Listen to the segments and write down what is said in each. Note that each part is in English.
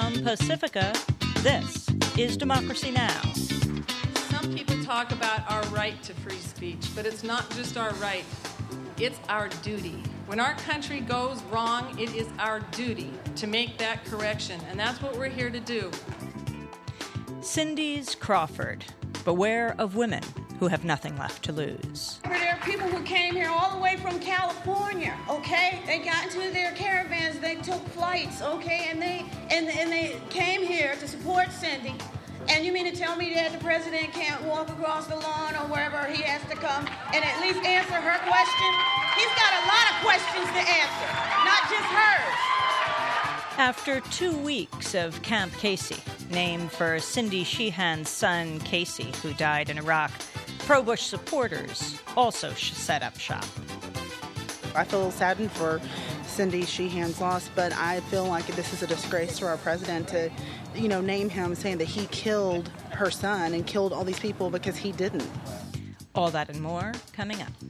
From Pacifica, this is Democracy Now! Some people talk about our right to free speech, but it's not just our right, it's our duty. When our country goes wrong, it is our duty to make that correction, and that's what we're here to do. Cindy's Crawford. Beware of women who have nothing left to lose. There are people who came here all the way from California, okay? They got into their caravans, they took flights, okay? And they came here to support Cindy. And you mean to tell me that the president can't walk across the lawn or wherever he has to come and at least answer her question? He's got a lot of questions to answer, not just hers. After 2 weeks of Camp Casey, named for Cindy Sheehan's son, Casey, who died in Iraq, pro-Bush supporters also set up shop. I feel saddened for Cindy Sheehan's loss, but I feel like this is a disgrace to our president to, name him, saying that he killed her son and killed all these people because he didn't. All that and more coming up.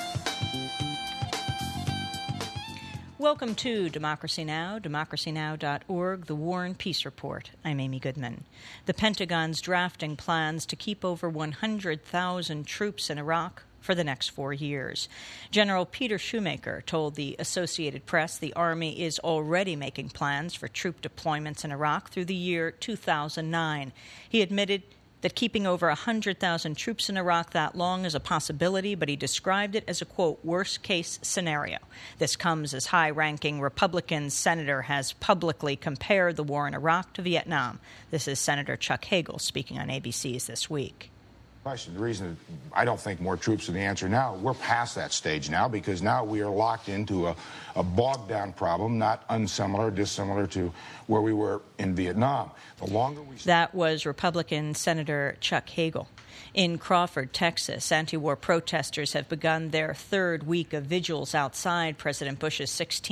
Welcome to Democracy Now!, democracynow.org, the War and Peace Report. I'm Amy Goodman. The Pentagon's drafting plans to keep over 100,000 troops in Iraq for the next 4 years. General Peter Shoemaker told the Associated Press the Army is already making plans for troop deployments in Iraq through the year 2009. He admitted that keeping over 100,000 troops in Iraq that long is a possibility, but he described it as a, quote, worst-case scenario. This comes as high-ranking Republican senator has publicly compared the war in Iraq to Vietnam. This is Senator Chuck Hagel speaking on ABC's This Week. The reason I don't think more troops are the answer now, we're past that stage now because now we are locked into a bogged-down problem, not dissimilar to where we were in Vietnam. That was Republican Senator Chuck Hagel. In Crawford, Texas, anti-war protesters have begun their third week of vigils outside President Bush's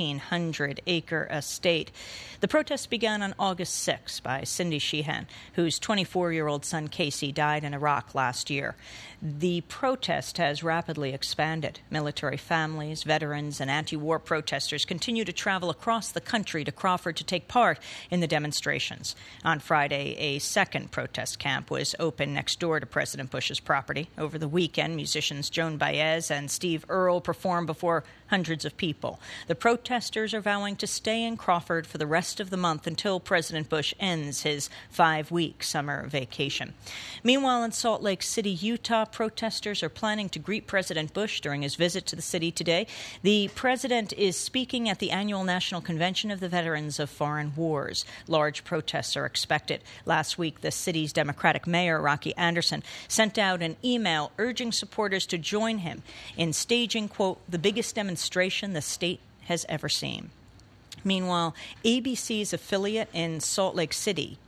1,600-acre estate. The protests began on August 6 by Cindy Sheehan, whose 24-year-old son Casey died in Iraq last year. The protest has rapidly expanded. Military families, veterans, and anti-war protesters continue to travel across the country to Crawford to take part in the demonstrations. On Friday, a second protest camp was opened next door to President Bush's property. Over the weekend, musicians Joan Baez and Steve Earle performed before hundreds of people. The protesters are vowing to stay in Crawford for the rest of the month until President Bush ends his 5-week summer vacation. Meanwhile, in Salt Lake City, Utah, protesters are planning to greet President Bush during his visit to the city today. The president is speaking at the annual National Convention of the Veterans of Foreign Wars. Large protests are expected. Last week, the city's Democratic mayor, Rocky Anderson, sent out an email urging supporters to join him in staging, quote, the biggest demonstration the state has ever seen. Meanwhile, ABC's affiliate in Salt Lake City,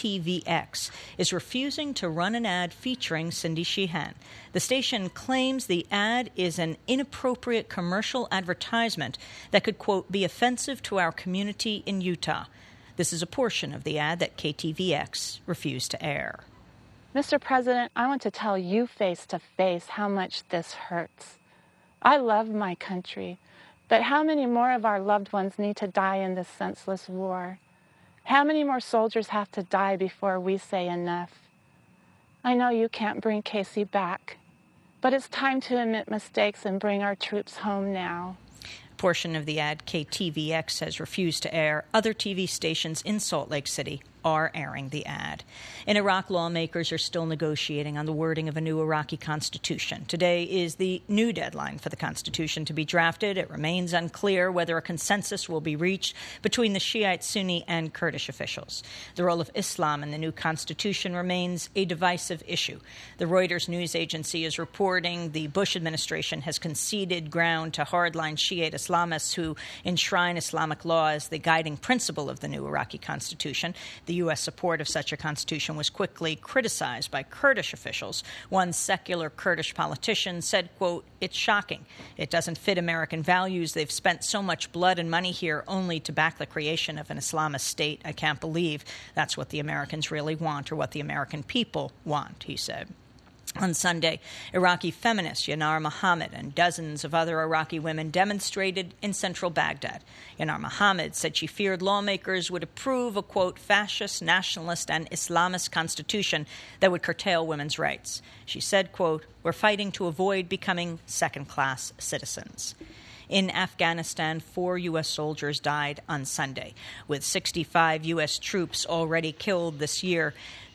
KTVX, is refusing to run an ad featuring Cindy Sheehan. The station claims the ad is an inappropriate commercial advertisement that could, quote, be offensive to our community in Utah. This is a portion of the ad that KTVX refused to air. Mr. President, I want to tell you face to face how much this hurts. I love my country. But how many more of our loved ones need to die in this senseless war? How many more soldiers have to die before we say enough? I know you can't bring Casey back, but it's time to admit mistakes and bring our troops home now. A portion of the ad KTVX has refused to air. Other TV stations in Salt Lake City are airing the ad. In Iraq, lawmakers are still negotiating on the wording of a new Iraqi constitution. Today is the new deadline for the constitution to be drafted. It remains unclear whether a consensus will be reached between the Shiite, Sunni, and Kurdish officials. The role of Islam in the new constitution remains a divisive issue. The Reuters news agency is reporting the Bush administration has conceded ground to hardline Shiite Islamists who enshrine Islamic law as the guiding principle of the new Iraqi constitution. The U.S. support of such a constitution was quickly criticized by Kurdish officials. One secular Kurdish politician said, quote, it's shocking. It doesn't fit American values. They've spent so much blood and money here only to back the creation of an Islamist state. I can't believe that's what the Americans really want or what the American people want, he said. On Sunday, Iraqi feminist Yanar Mohammed and dozens of other Iraqi women demonstrated in central Baghdad. Yanar Mohammed said she feared lawmakers would approve a, quote, fascist, nationalist, and Islamist constitution that would curtail women's rights. She said, quote, we're fighting to avoid becoming second-class citizens. In Afghanistan, 4 U.S. soldiers died on Sunday, with 65 U.S. troops already killed this year.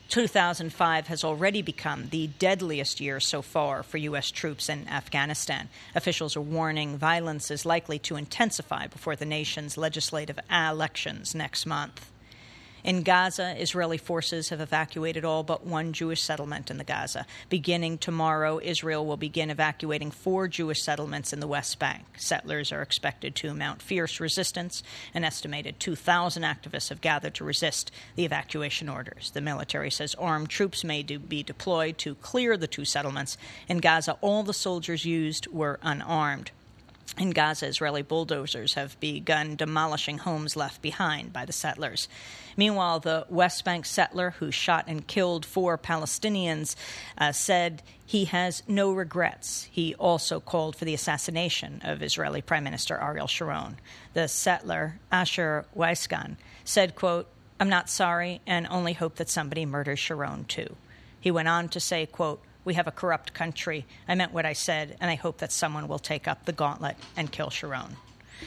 2005 has already become the deadliest year so far for U.S. troops in Afghanistan. Officials are warning violence is likely to intensify before the nation's legislative elections next month. In Gaza, Israeli forces have evacuated all but one Jewish settlement in the Gaza. Beginning tomorrow, Israel will begin evacuating 4 Jewish settlements in the West Bank. Settlers are expected to mount fierce resistance. An estimated 2,000 activists have gathered to resist the evacuation orders. The military says armed troops may be deployed to clear the 2 settlements. In Gaza, all the soldiers used were unarmed. In Gaza, Israeli bulldozers have begun demolishing homes left behind by the settlers. Meanwhile, the West Bank settler who shot and killed 4 Palestinians said he has no regrets. He also called for the assassination of Israeli Prime Minister Ariel Sharon. The settler, Asher Weizgan, said, quote, I'm not sorry and only hope that somebody murders Sharon too. He went on to say, quote, we have a corrupt country. I meant what I said, and I hope that someone will take up the gauntlet and kill Sharon.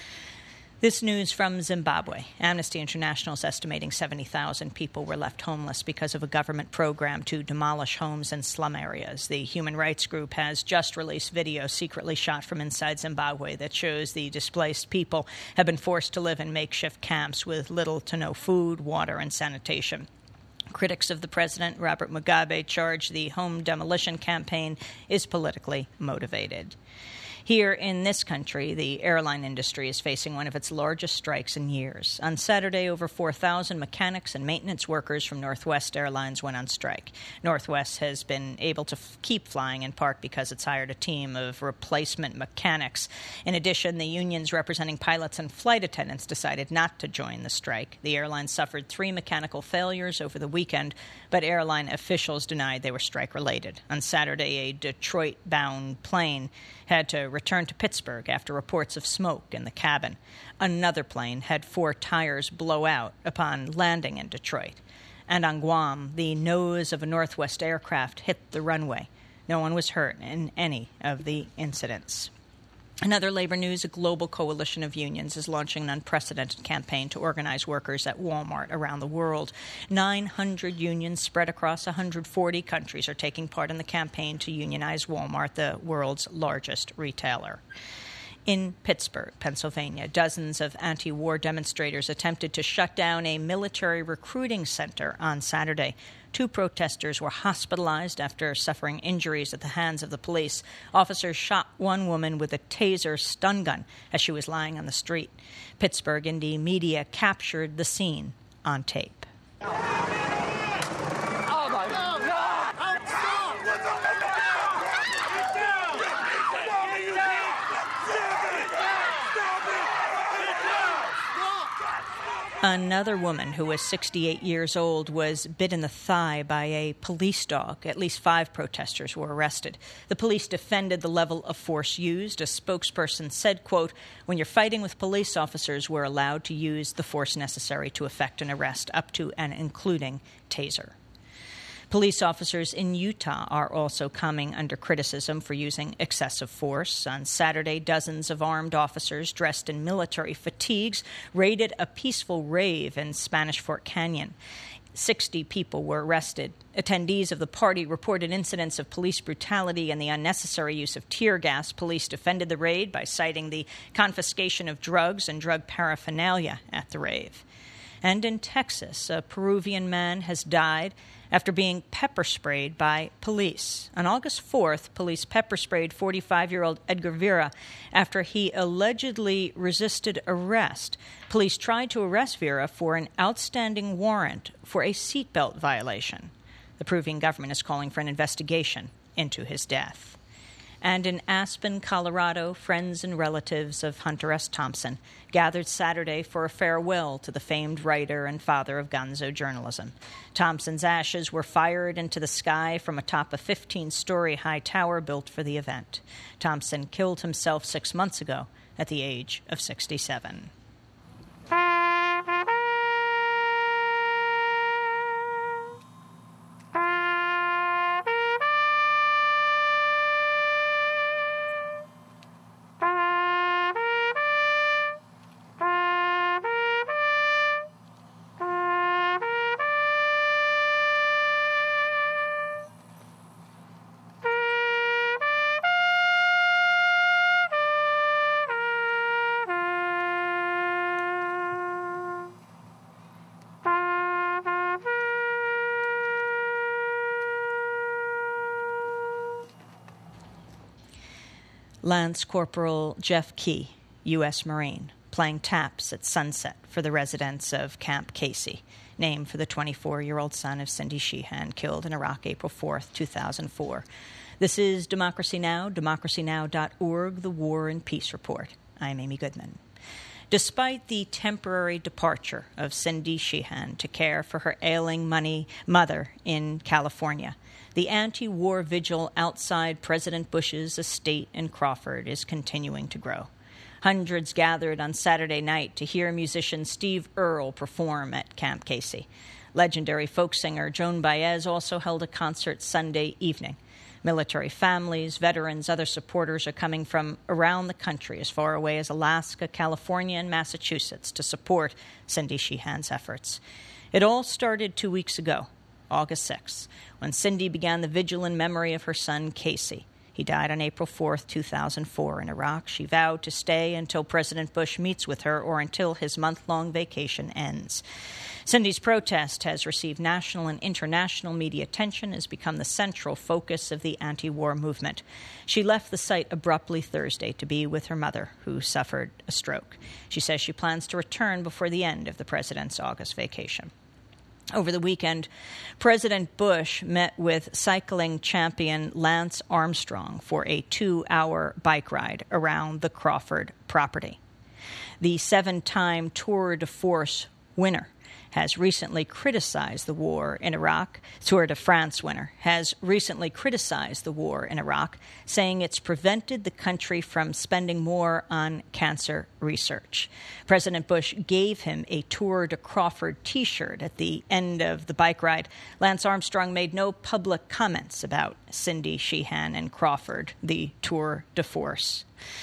This news from Zimbabwe. Amnesty International is estimating 70,000 people were left homeless because of a government program to demolish homes in slum areas. The human rights group has just released video secretly shot from inside Zimbabwe that shows the displaced people have been forced to live in makeshift camps with little to no food, water, and sanitation. Critics of the president, Robert Mugabe, charge the home demolition campaign is politically motivated. Here in this country, the airline industry is facing one of its largest strikes in years. On Saturday, over 4,000 mechanics and maintenance workers from Northwest Airlines went on strike. Northwest has been able to keep flying in part because it's hired a team of replacement mechanics. In addition, the unions representing pilots and flight attendants decided not to join the strike. The airline suffered 3 mechanical failures over the weekend, but airline officials denied they were strike-related. On Saturday, a Detroit-bound plane had to return to Pittsburgh after reports of smoke in the cabin. Another plane had 4 tires blow out upon landing in Detroit. And on Guam, the nose of a Northwest aircraft hit the runway. No one was hurt in any of the incidents. In other labor news, a global coalition of unions is launching an unprecedented campaign to organize workers at Walmart around the world. 900 unions spread across 140 countries are taking part in the campaign to unionize Walmart, the world's largest retailer. In Pittsburgh, Pennsylvania, dozens of anti-war demonstrators attempted to shut down a military recruiting center on Saturday. 2 protesters were hospitalized after suffering injuries at the hands of the police. Officers shot one woman with a taser stun gun as she was lying on the street. Pittsburgh Indie Media captured the scene on tape. Another woman who was 68 years old was bit in the thigh by a police dog. At least 5 protesters were arrested. The police defended the level of force used. A spokesperson said, quote, when you're fighting with police officers, we're allowed to use the force necessary to effect an arrest, up to and including taser. Police officers in Utah are also coming under criticism for using excessive force. On Saturday, dozens of armed officers dressed in military fatigues raided a peaceful rave in Spanish Fort Canyon. 60 people were arrested. Attendees of the party reported incidents of police brutality and the unnecessary use of tear gas. Police defended the raid by citing the confiscation of drugs and drug paraphernalia at the rave. And in Texas, a Peruvian man has died after being pepper sprayed by police. On August 4th, police pepper sprayed 45-year-old Edgar Vera after he allegedly resisted arrest. Police tried to arrest Vera for an outstanding warrant for a seatbelt violation. The Peruvian government is calling for an investigation into his death. And in Aspen, Colorado, friends and relatives of Hunter S. Thompson gathered Saturday for a farewell to the famed writer and father of gonzo journalism. Thompson's ashes were fired into the sky from atop a 15-story high tower built for the event. Thompson killed himself 6 months ago at the age of 67. Lance Corporal Jeff Key, U.S. Marine, playing taps at sunset for the residents of Camp Casey, named for the 24-year-old son of Cindy Sheehan, killed in Iraq April 4th, 2004. This is Democracy Now!, democracynow.org, the War and Peace Report. I'm Amy Goodman. Despite the temporary departure of Cindy Sheehan to care for her ailing mother in California, the anti-war vigil outside President Bush's estate in Crawford is continuing to grow. Hundreds gathered on Saturday night to hear musician Steve Earle perform at Camp Casey. Legendary folk singer Joan Baez also held a concert Sunday evening. Military families, veterans, other supporters are coming from around the country, as far away as Alaska, California, and Massachusetts, to support Cindy Sheehan's efforts. It all started 2 weeks ago, August 6th, when Cindy began the vigil in memory of her son, Casey. He died on April 4th, 2004 in Iraq. She vowed to stay until President Bush meets with her or until his month-long vacation ends. Cindy's protest has received national and international media attention, has become the central focus of the anti-war movement. She left the site abruptly Thursday to be with her mother, who suffered a stroke. She says she plans to return before the end of the president's August vacation. Over the weekend, President Bush met with cycling champion Lance Armstrong for a 2-hour bike ride around the Crawford property. The 7-time Tour de Force winner has recently criticized the war in Iraq. Tour de France winner has recently criticized the war in Iraq, saying it's prevented the country from spending more on cancer research. President Bush gave him a Tour de Crawford T-shirt at the end of the bike ride. Lance Armstrong made no public comments about Cindy Sheehan and Crawford, the Tour de Force.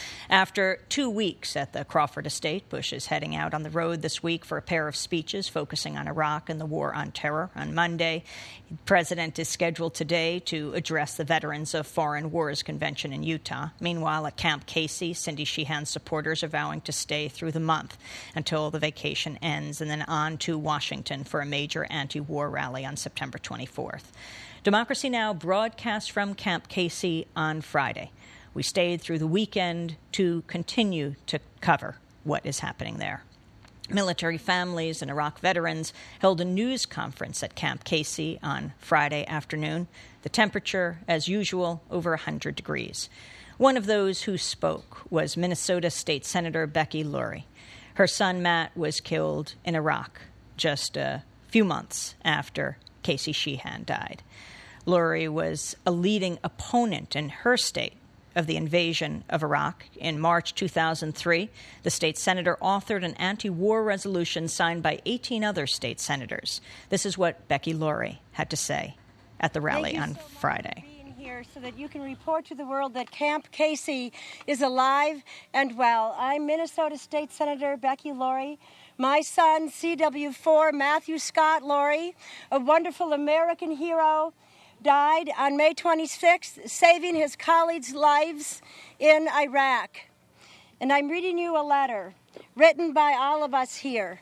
After 2 weeks at the Crawford estate, Bush is heading out on the road this week for a pair of speeches focusing on Iraq and the war on terror. On Monday, the president is scheduled today to address the Veterans of Foreign Wars Convention in Utah. Meanwhile, at Camp Casey, Cindy Sheehan's supporters are vowing to stay through the month until the vacation ends, and then on to Washington for a major anti-war rally on September 24th. Democracy Now! Broadcasts from Camp Casey on Friday. We stayed through the weekend to continue to cover what is happening there. Military families and Iraq veterans held a news conference at Camp Casey on Friday afternoon. The temperature, as usual, over 100 degrees. One of those who spoke was Minnesota State Senator Becky Lurie. Her son Matt was killed in Iraq just a few months after Casey Sheehan died. Lurie was a leading opponent in her state of the invasion of Iraq. In March 2003, the state senator authored an anti-war resolution signed by 18 other state senators. This is what Becky Lurie had to say at the rally on Friday. Here so that you can report to the world that Camp Casey is alive and well. I'm Minnesota State Senator Becky Lurie. My son, CW4 Matthew Scott Lurie, a wonderful American hero, died on May 26th, saving his colleagues' lives in Iraq. And I'm reading you a letter written by all of us here.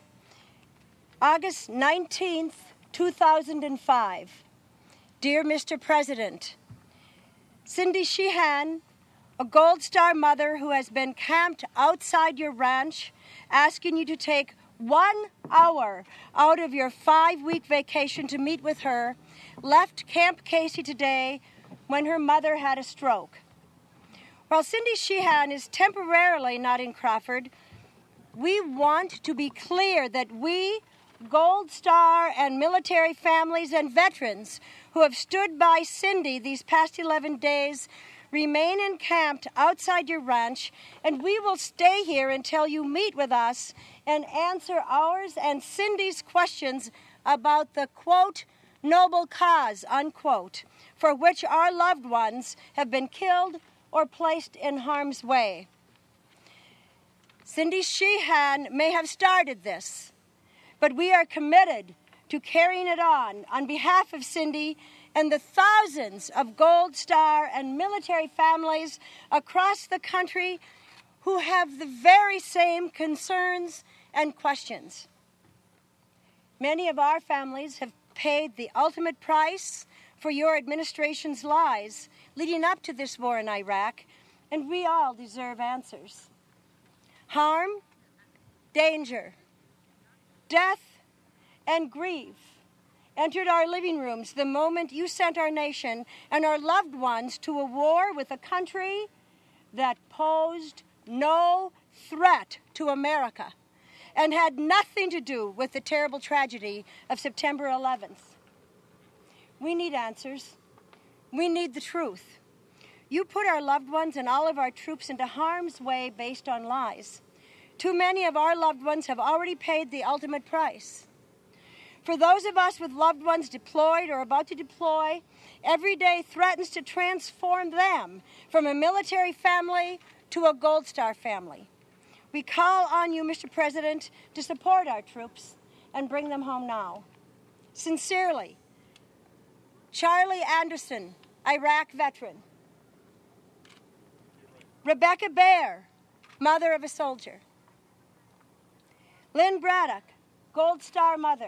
August 19th, 2005. Dear Mr. President, Cindy Sheehan, a Gold Star mother who has been camped outside your ranch, asking you to take 1 hour out of your 5-week vacation to meet with her, left Camp Casey today when her mother had a stroke. While Cindy Sheehan is temporarily not in Crawford, we want to be clear that we, Gold Star and military families and veterans who have stood by Cindy these past 11 days, remain encamped outside your ranch, and we will stay here until you meet with us and answer ours and Cindy's questions about the, quote, noble cause, unquote, for which our loved ones have been killed or placed in harm's way. Cindy Sheehan may have started this, but we are committed to carrying it on behalf of Cindy and the thousands of Gold Star and military families across the country who have the very same concerns and questions. Many of our families have paid the ultimate price for your administration's lies leading up to this war in Iraq, and we all deserve answers. Harm, danger, death, and grief entered our living rooms the moment you sent our nation and our loved ones to a war with a country that posed no threat to America and had nothing to do with the terrible tragedy of September 11th. We need answers. We need the truth. You put our loved ones and all of our troops into harm's way based on lies. Too many of our loved ones have already paid the ultimate price. For those of us with loved ones deployed or about to deploy, every day threatens to transform them from a military family to a Gold Star family. We call on you, Mr. President, to support our troops and bring them home now. Sincerely, Charlie Anderson, Iraq veteran. Rebecca Baer, mother of a soldier. Lynn Braddock, Gold Star mother.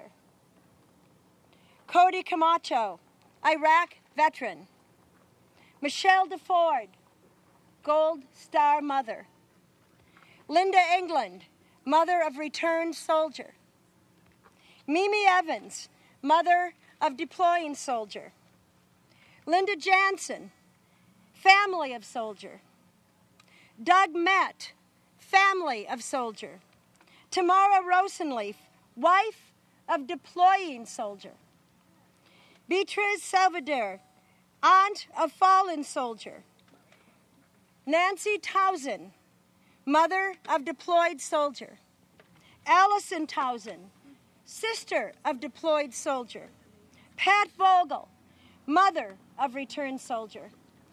Cody Camacho, Iraq veteran. Michelle DeFord, Gold Star mother. Linda England, mother of returned soldier. Mimi Evans, mother of deploying soldier. Linda Jansen, family of soldier. Doug Met, family of soldier. Tamara Rosenleaf, wife of deploying soldier. Beatriz Salvador, aunt of fallen soldier. Nancy Towson, mother of deployed soldier. Allison Towson, sister of deployed soldier. Pat Vogel, mother of returned soldier.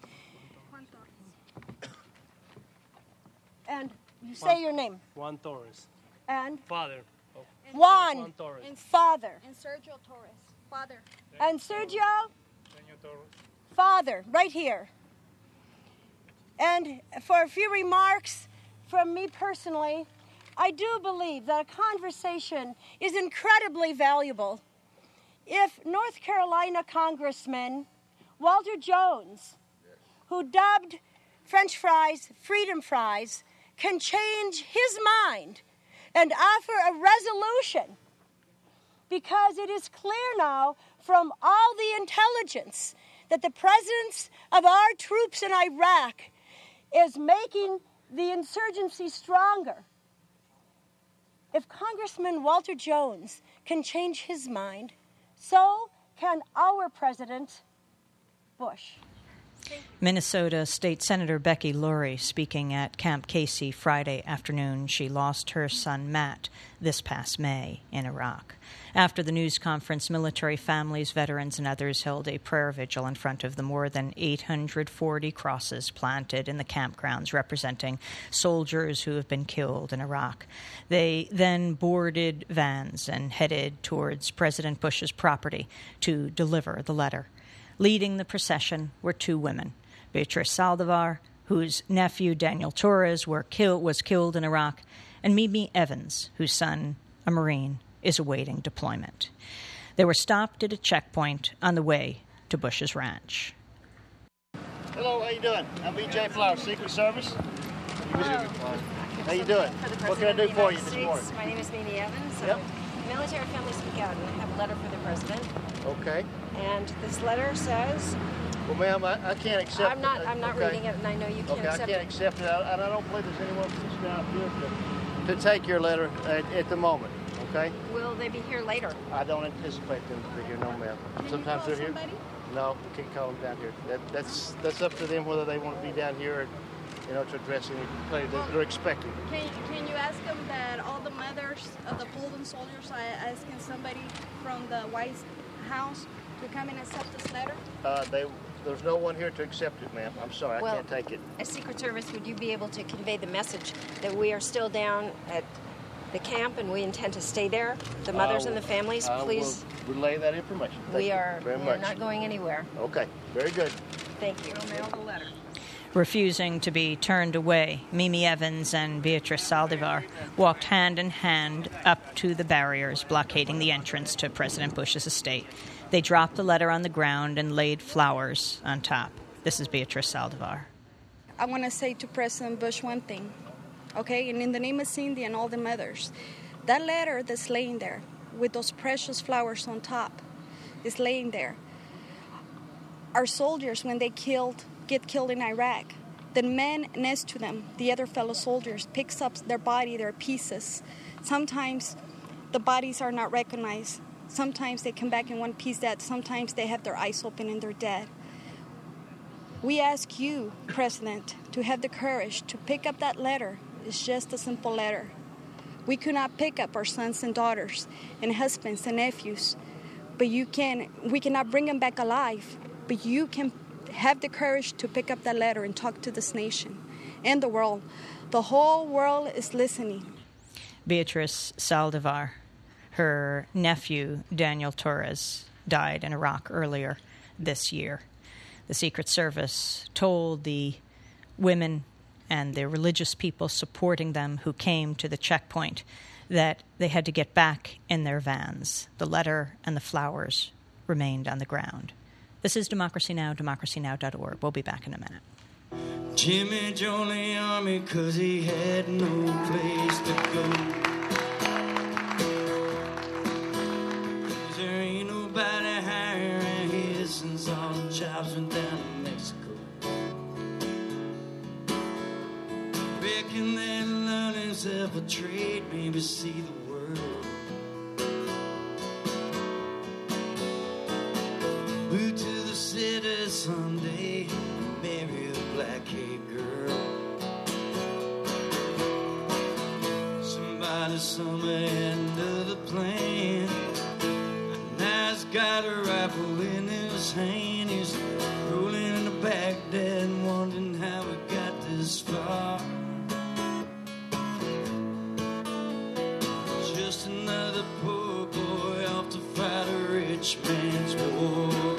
And you say your name. Juan Torres. And? Father. Juan. Torres. And father. And Sergio Torres. Father. And Sergio? Father, right here. And for a few remarks from me personally, I do believe that a conversation is incredibly valuable if North Carolina Congressman Walter Jones, who dubbed French fries freedom fries, can change his mind and offer a resolution, because it is clear now from all the intelligence that the presence of our troops in Iraq is making the insurgency stronger. If Congressman Walter Jones can change his mind, so can our President Bush. Minnesota State Senator Becky Lurie speaking at Camp Casey Friday afternoon. She lost her son Matt this past May in Iraq. After the news conference, military families, veterans, and others held a prayer vigil in front of the more than 840 crosses planted in the campgrounds representing soldiers who have been killed in Iraq. They then boarded vans and headed towards President Bush's property to deliver the letter. Leading the procession were two women, Beatriz Saldivar, whose nephew Daniel Torres was killed in Iraq, and Mimi Evans, whose son, a Marine, is awaiting deployment. They were stopped at a checkpoint on the way to Bush's ranch. Hello, how you doing? I'm BJ Flowers, Secret Service. How you doing? What can I do for you this morning? My name is Mimi Evans. Yep. Military Family Speak Out. We have a letter for the President. Okay. And this letter says, Well, ma'am, I can't accept I'm not okay. reading it, and I know you can't okay, accept I can't accept it, and I don't believe there's anyone that's down here to take your letter at the moment, okay? Will they be here later? I don't anticipate them to be here, no, ma'am. Sometimes they're here. No, we can't call them down here. That's up to them whether they want to be down here, to address any that they're expecting. Can you ask them that all the mothers of the fallen soldiers are asking somebody from the White House to come and accept this letter? There's no one here to accept it, ma'am. I'm sorry, I can't take it. As Secret Service, would you be able to convey the message that we are still down at the camp and we intend to stay there? The mothers and the families, please. I will relay that information. We are much. not going anywhere. Okay, very good. Thank you. We'll mail the letter. Refusing to be turned away, Mimi Evans and Beatrice Saldivar walked hand in hand up to the barriers blockading the entrance to President Bush's estate. They dropped the letter on the ground and laid flowers on top. This is Beatrice Saldivar. I want to say to President Bush one thing, okay? And in the name of Cindy and all the mothers, that letter that's laying there with those precious flowers on top is laying there. Our soldiers, when they get killed in Iraq, the men next to them, the other fellow soldiers, picks up their body, their pieces. Sometimes the bodies are not recognized. Sometimes they come back in one piece dead. Sometimes they have their eyes open and they're dead. We ask you, President, to have the courage to pick up that letter. It's just a simple letter. We could not pick up our sons and daughters and husbands and nephews, but we cannot bring them back alive. But you can have the courage to pick up that letter and talk to this nation and the world. The whole world is listening. Beatrice Saldivar. Her nephew, Daniel Torres, died in Iraq earlier this year. The Secret Service told the women and the religious people supporting them who came to the checkpoint that they had to get back in their vans. The letter and the flowers remained on the ground. This is Democracy Now!, democracynow.org. We'll be back in a minute. Jimmy joined the army 'cause he had no place to go. Since all the jobs went down to Mexico, reckon that learn himself a trade, maybe see the world. Move to the city someday, marry a black-haired girl. Somebody somewhere at another plan. Now he's got a rifle in his hand. He's rolling into Baghdad, wondering how we got this far. Just another poor boy off to fight a rich man's war.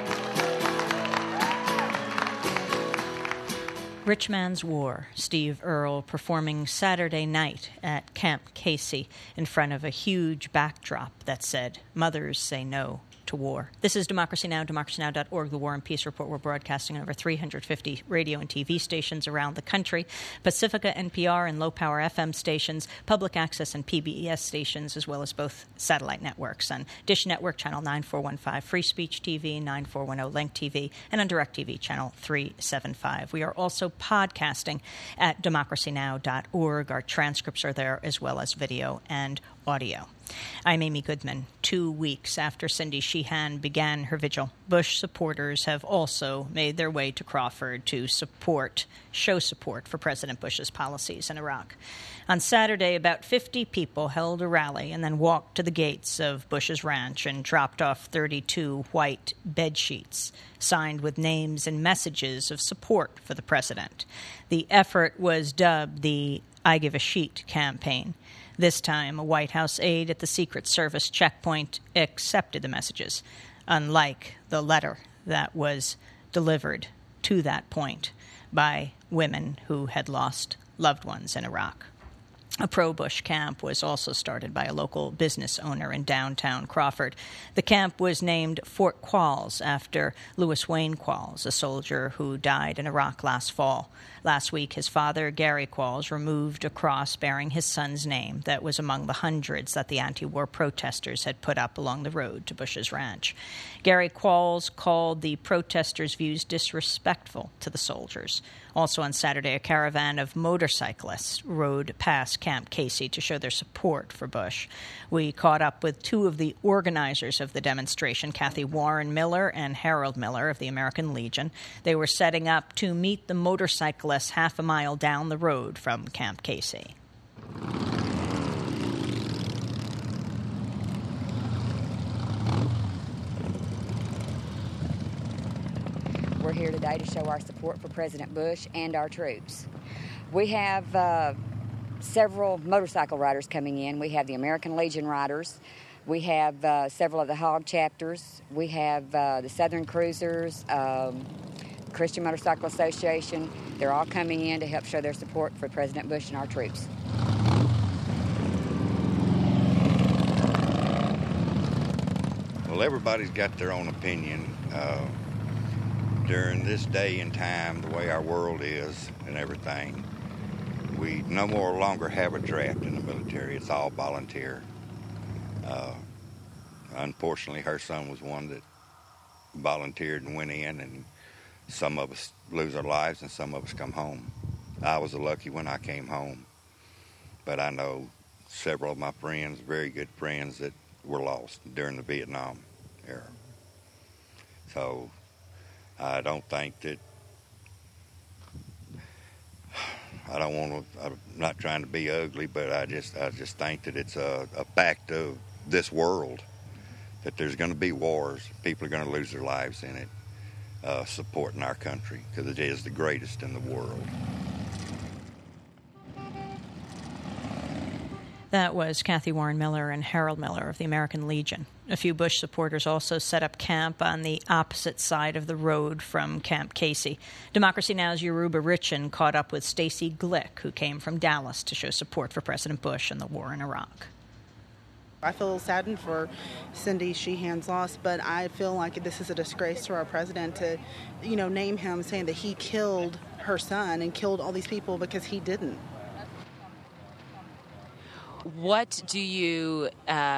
Rich Man's War, Steve Earle performing Saturday night at Camp Casey in front of a huge backdrop that said, "Mothers say no to war." This is Democracy Now!, democracynow.org, the War and Peace Report. We're broadcasting on over 350 radio and TV stations around the country, Pacifica, NPR, and low-power FM stations, public access and PBS stations, as well as both satellite networks on Dish Network, Channel 9415, Free Speech TV, 9410 Link TV, and on DirecTV, Channel 375. We are also podcasting at democracynow.org. Our transcripts are there, as well as video and audio. I'm Amy Goodman. 2 weeks after Cindy Sheehan began her vigil, Bush supporters have also made their way to Crawford to show support for President Bush's policies in Iraq. On Saturday, about 50 people held a rally and then walked to the gates of Bush's ranch and dropped off 32 white bed sheets signed with names and messages of support for the president. The effort was dubbed the I Give a Sheet campaign. This time, a White House aide at the Secret Service checkpoint accepted the messages, unlike the letter that was delivered to that point by women who had lost loved ones in Iraq. A pro-Bush camp was also started by a local business owner in downtown Crawford. The camp was named Fort Qualls after Louis Wayne Qualls, a soldier who died in Iraq last fall. Last week, his father, Gary Qualls, removed a cross bearing his son's name that was among the hundreds that the anti-war protesters had put up along the road to Bush's ranch. Gary Qualls called the protesters' views disrespectful to the soldiers. Also on Saturday, a caravan of motorcyclists rode past Camp Casey to show their support for Bush. We caught up with two of the organizers of the demonstration, Kathy Warren Miller and Harold Miller of the American Legion. They were setting up to meet the motorcyclists half a mile down the road from Camp Casey. We're here today to show our support for President Bush and our troops. We have several motorcycle riders coming in. We have the American Legion riders. We have several of the Hog chapters. We have the Southern Cruisers, Christian Motorcycle Association. They're all coming in to help show their support for President Bush and our troops. Well, everybody's got their own opinion. During this day and time, the way our world is and everything, we no longer have a draft in the military. It's all volunteer. Unfortunately, her son was one that volunteered and went in, and some of us lose our lives and some of us come home. I was lucky when I came home, but I know several of my friends, very good friends, that were lost during the Vietnam era. So I don't think that, I'm not trying to be ugly, but I just think that it's a fact of this world that there's going to be wars. People are going to lose their lives in it, supporting our country, because it is the greatest in the world. That was Kathy Warren Miller and Harold Miller of the American Legion. A few Bush supporters also set up camp on the opposite side of the road from Camp Casey. Democracy Now!'s Yoruba Richin caught up with Stacy Glick, who came from Dallas to show support for President Bush and the war in Iraq. I feel saddened for Cindy Sheehan's loss, but I feel like this is a disgrace to our president to, name him, saying that he killed her son and killed all these people because he didn't. What would you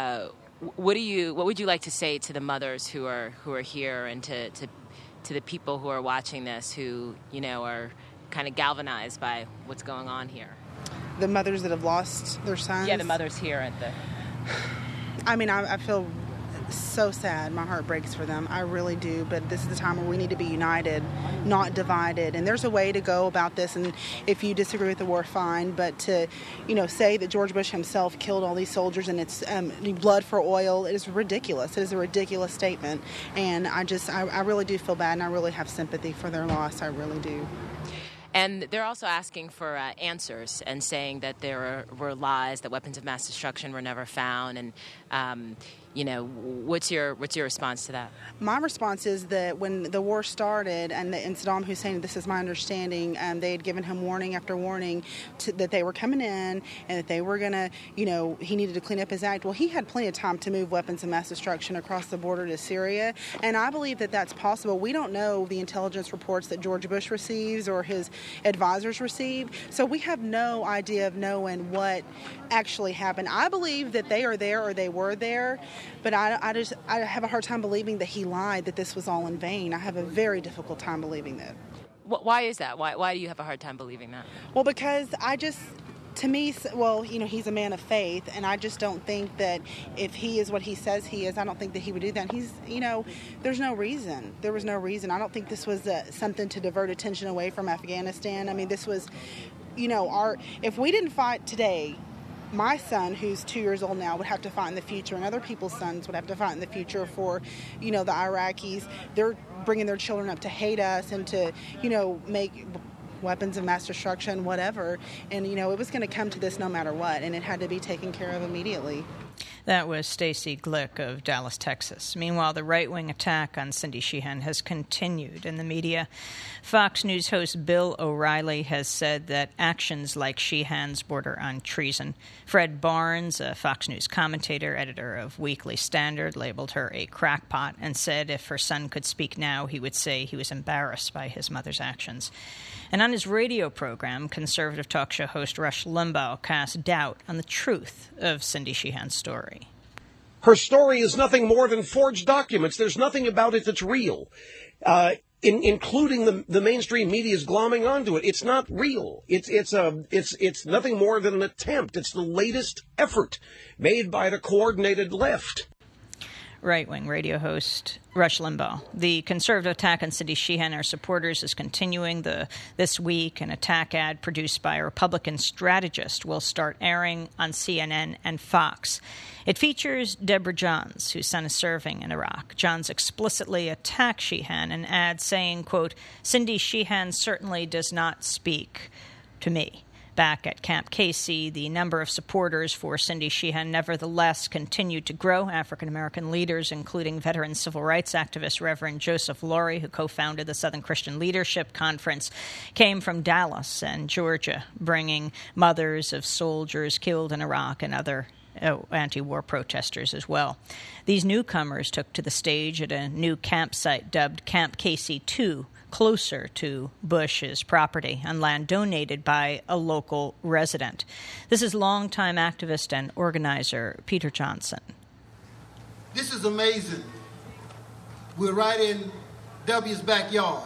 like to say to the mothers who are here, and to the people who are watching this, who are kind of galvanized by what's going on here? The mothers that have lost their sons? Yeah, the mothers here at the... I feel so sad. My heart breaks for them. I really do. But this is the time where we need to be united, not divided. And there's a way to go about this. And if you disagree with the war, fine. But to, say that George Bush himself killed all these soldiers and it's blood for oil, it is ridiculous. It is a ridiculous statement. And I really do feel bad, and I really have sympathy for their loss. I really do. And they're also asking for answers and saying that there were lies, that weapons of mass destruction were never found. And, what's your response to that? My response is that when the war started and Saddam Hussein, this is my understanding, they had given him warning after warning that they were coming in and that they were going to, he needed to clean up his act. Well, he had plenty of time to move weapons of mass destruction across the border to Syria. And I believe that that's possible. We don't know the intelligence reports that George Bush receives or his advisors receive. So we have no idea of knowing what actually happened. I believe that they are there or they were there. But I have a hard time believing that he lied, that this was all in vain. I have a very difficult time believing that. Why is that? Why do you have a hard time believing that? Well, because to me, he's a man of faith, and I just don't think that if he is what he says he is, I don't think that he would do that. There's no reason. There was no reason. I don't think this was something to divert attention away from Afghanistan. This was, if we didn't fight today, my son, who's 2 years old now, would have to fight in the future, and other people's sons would have to fight in the future for, the Iraqis. They're bringing their children up to hate us and to, make weapons of mass destruction, whatever. And, it was going to come to this no matter what, and it had to be taken care of immediately. That was Stacy Glick of Dallas, Texas. Meanwhile, the right-wing attack on Cindy Sheehan has continued in the media. Fox News host Bill O'Reilly has said that actions like Sheehan's border on treason. Fred Barnes, a Fox News commentator, editor of Weekly Standard, labeled her a crackpot and said if her son could speak now, he would say he was embarrassed by his mother's actions. And on his radio program, conservative talk show host Rush Limbaugh cast doubt on the truth of Cindy Sheehan's story. Her story is nothing more than forged documents. There's nothing about it that's real, including the mainstream media's glomming onto it. It's not real. It's nothing more than an attempt. It's the latest effort made by the coordinated left. Right-wing radio host Rush Limbaugh. The conservative attack on Cindy Sheehan and her supporters is continuing. This week, an attack ad produced by a Republican strategist will start airing on CNN and Fox. It features Deborah Johns, whose son is serving in Iraq. Johns explicitly attacks Sheehan and adds, saying, quote, "Cindy Sheehan certainly does not speak to me." Back at Camp Casey, the number of supporters for Cindy Sheehan nevertheless continued to grow. African-American leaders, including veteran civil rights activist Reverend Joseph Laurie, who co-founded the Southern Christian Leadership Conference, came from Dallas and Georgia, bringing mothers of soldiers killed in Iraq and other anti-war protesters as well. These newcomers took to the stage at a new campsite dubbed Camp Casey 2, closer to Bush's property on land donated by a local resident. This is longtime activist and organizer Peter Johnson. This is amazing. We're right in W's backyard.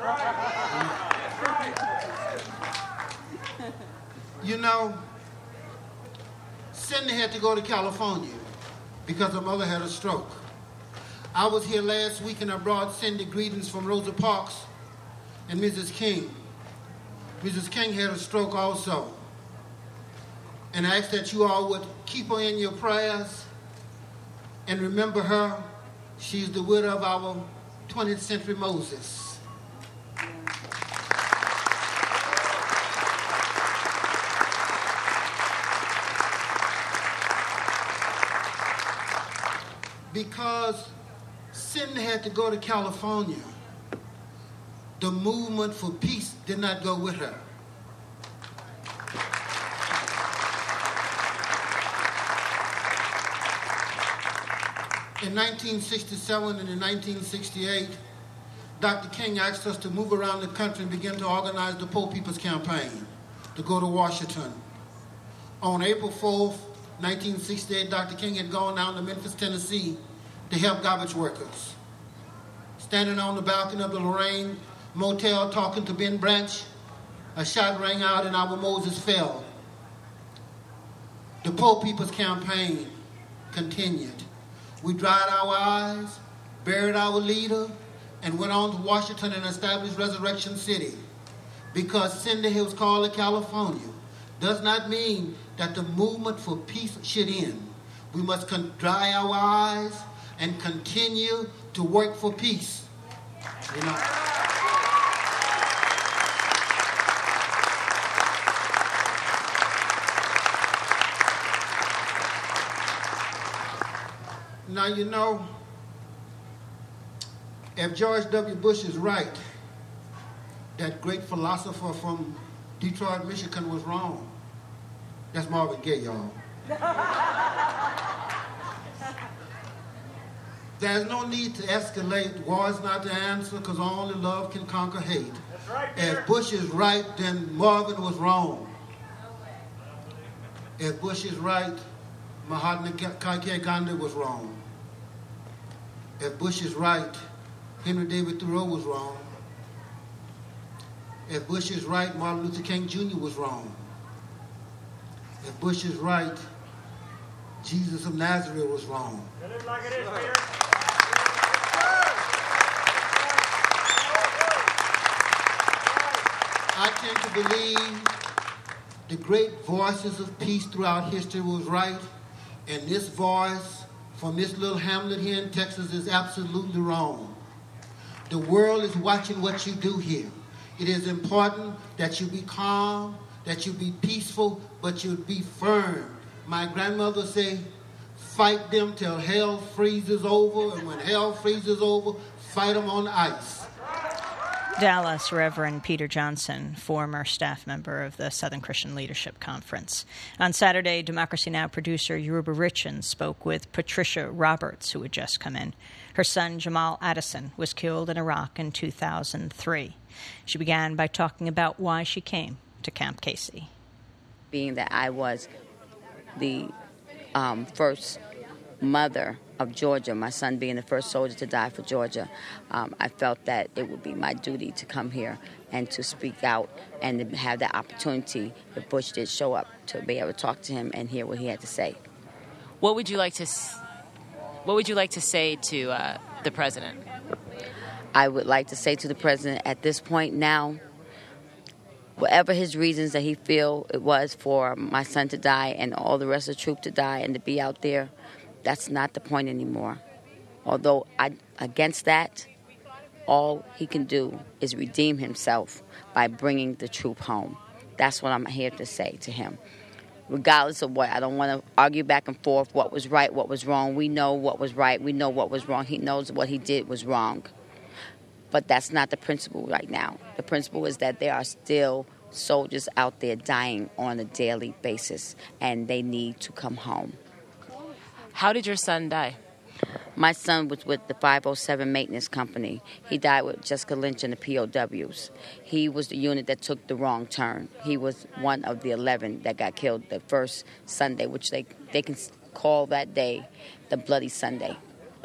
You know, Cindy had to go to California because her mother had a stroke. I was here last week and I brought Cindy greetings from Rosa Parks and Mrs. King. Mrs. King had a stroke also. And I ask that you all would keep her in your prayers and remember her. She's the widow of our 20th century Moses. Because Cindy had to go to California, the movement for peace did not go with her. In 1967 and in 1968, Dr. King asked us to move around the country and begin to organize the Poor People's Campaign to go to Washington. On April 4th, 1968, Dr. King had gone down to Memphis, Tennessee to help garbage workers. Standing on the balcony of the Lorraine Motel talking to Ben Branch, a shot rang out and our Moses fell. The Poor People's Campaign continued. We dried our eyes, buried our leader, and went on to Washington and established Resurrection City. Because Cindy Hills called to California does not mean that the movement for peace should end. We must dry our eyes and continue to work for peace. You know. Now, you know, if George W. Bush is right, that great philosopher from Detroit, Michigan was wrong. That's Marvin Gaye, y'all. There's no need to escalate. War is not the answer because only love can conquer hate. That's right, if Bush is right, then Marvin was wrong. If Bush is right, Mahatma Gandhi was wrong. If Bush is right, Henry David Thoreau was wrong. If Bush is right, Martin Luther King Jr. was wrong. If Bush is right, Jesus of Nazareth was wrong. I tend to believe the great voices of peace throughout history was right, and this voice from this little hamlet here in Texas is absolutely wrong. The world is watching what you do here. It is important that you be calm, that you be peaceful, but you be firm. My grandmother said, Fight them till hell freezes over, and when hell freezes over, fight them on ice. Dallas Reverend Peter Johnson, former staff member of the Southern Christian Leadership Conference. On Saturday, Democracy Now! Producer Yoruba Richens spoke with Patricia Roberts, who had just come in. Her son, Jamal Addison, was killed in Iraq in 2003. She began by talking about why she came to Camp Casey. Being that I was the first mother of Georgia, my son being the first soldier to die for Georgia, I felt that it would be my duty to come here and to speak out and to have the opportunity that Bush did show up to be able to talk to him and hear what he had to say. What would you like to say to the president? I would like to say to the president at this point now, whatever his reasons that he feel it was for my son to die and all the rest of the troop to die and to be out there, that's not the point anymore. Although against that, all he can do is redeem himself by bringing the troop home. That's what I'm here to say to him. Regardless of what, I don't want to argue back and forth what was right, what was wrong. We know what was right. We know what was wrong. He knows what he did was wrong. But that's not the principle right now. The principle is that there are still soldiers out there dying on a daily basis, and they need to come home. How did your son die? My son was with the 507 Maintenance Company. He died with Jessica Lynch and the POWs. He was the unit that took the wrong turn. He was one of the 11 that got killed the first Sunday, which they can call that day the Bloody Sunday.